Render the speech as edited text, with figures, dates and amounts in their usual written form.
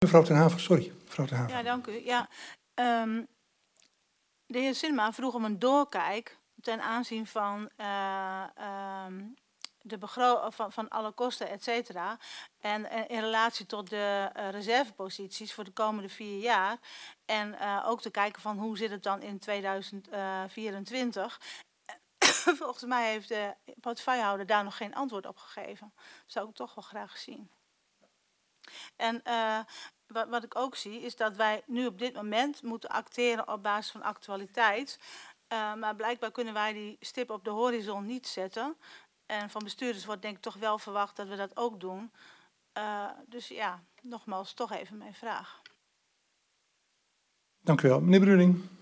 Mevrouw ten Haven, sorry. Mevrouw ten Haven. Ja, dank u. Ja, de heer Sinema vroeg om een doorkijk ten aanzien van van alle kosten, et cetera. En in relatie tot de reserveposities voor de komende 4 jaar. En ook te kijken van hoe zit het dan in 2024. Volgens mij heeft de portefeuillehouder daar nog geen antwoord op gegeven. Dat zou ik toch wel graag zien. En wat ik ook zie is dat wij nu op dit moment moeten acteren op basis van actualiteit. Maar blijkbaar kunnen wij die stip op de horizon niet zetten. En van bestuurders wordt denk ik toch wel verwacht dat we dat ook doen. Dus ja, nogmaals toch even mijn vraag. Dank u wel. Meneer Bruning.